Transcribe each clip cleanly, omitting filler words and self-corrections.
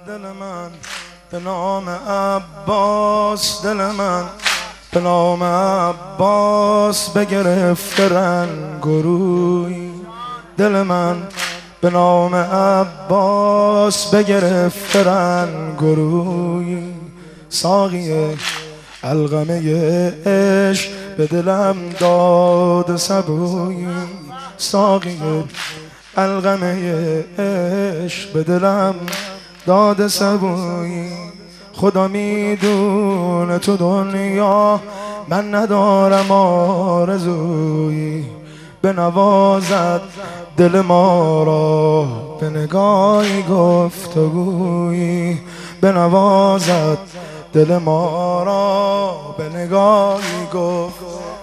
دل من به نام عباس، دل من به نام عباس بگرفته رنگ و روی. دل من به نام عباس بگرفته رنگ و روی. ساقی علقمه عشق به دلم داد سبوی. ساقی علقمه عشق به دلم داد سبوی. خدا میدونه تو دنیا من ندارم آرزویی. بنوازد دل ما را به نگاهی گفتگویی. بنوازد دل ما را به نگاهی گفت.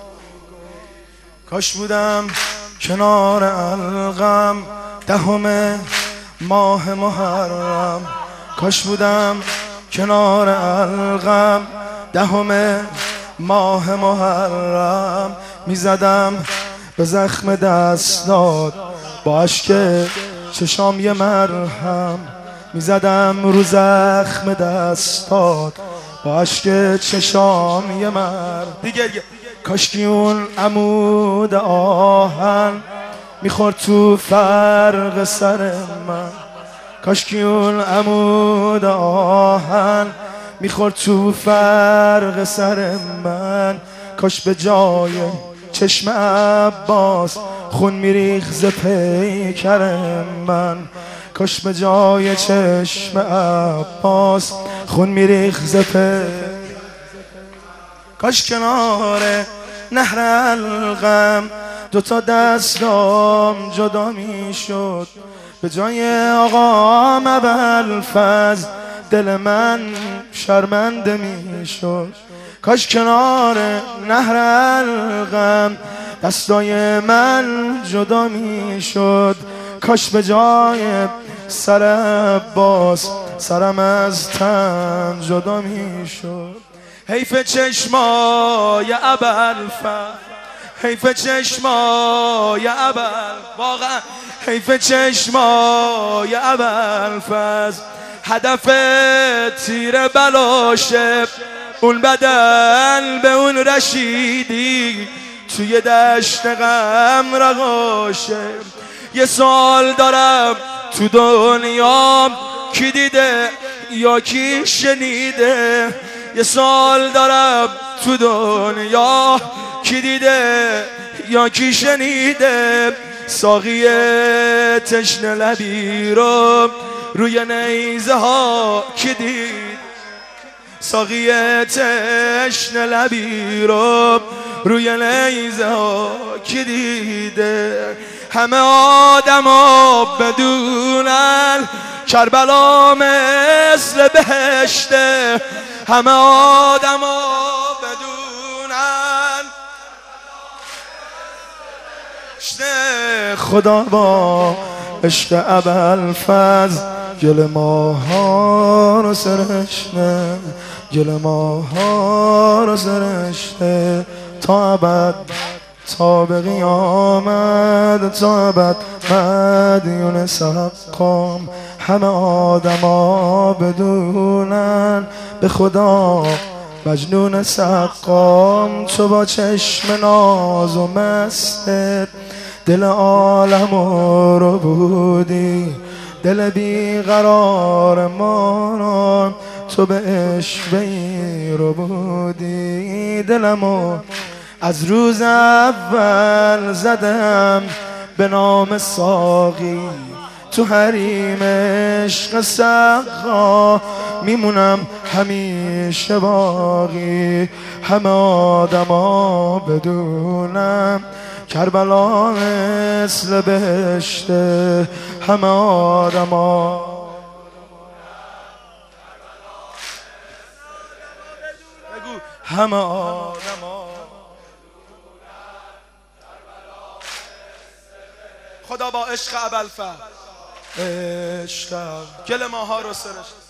کاش بودم کنار علقم دهم ماه محرم. کاش بودم کنار علقم دهم ماه محرم. میزدم به زخم دستات با اشک چشام یه مرهم. میزدم رو زخم دستات با اشک چشام یه مرهم. دیگه کاشکی اون عمود آهن میخورد تو فرق سر من. کاشکی اون عمود آهن میخورد تو فرق سر من. کاش به جای چشم عباس خون میریخت ز پیکر من. کاش به جای چشم عباس خون میریخت ز پیکر. کاش کنار نهر علقم دوتا دستام جدا میشد. به جای آقام ابوالفضل دل من شرمنده میشد. کاش کنار نهر علقم دستای من جدا میشد. کاش به جای سر عباس سرم از تن جدا میشد. حیف چشمای ابوالفضل، حیف چشمای واقعا حیف چشمای ابوالفضل. هدف تیر بلاشه اون بدل به اون رشیدی توی دشت غم رقاشه. یه سوال دارم تو دنیا کی دیده یا کی شنیده. یه سوال دارم تو دنیا کی دیده یا کی شنیده. ساقی تشنه لبی رو روی نیزه ها کی دید. ساقی تشنه لبی رو روی نیزه ها کی دیده. همه آدما بدونن کربلا مثل بهشته. همه آدما بدونن خدا با عشق ابوالفضل گل ماها رو سرشته. گل ماها رو سرشته تا ابد تا به قیامت تا ابد مدیون سقام. همه آدما بدونن به خدا مجنون سقام. تو با چشم ناز و مستت دل عالم رو بودی. دل بیقرار ما را تو به عشق رو بودی. دلمو از روز اول زدم به نام ساقی. تو حریم عشق سقا میمونم همیشه باقی. همه آدما بدونم کربلا مثل بهشته. همه آدما همه آدما خدا با عشق ابوالفضل عشق گل ماها رو سرشت.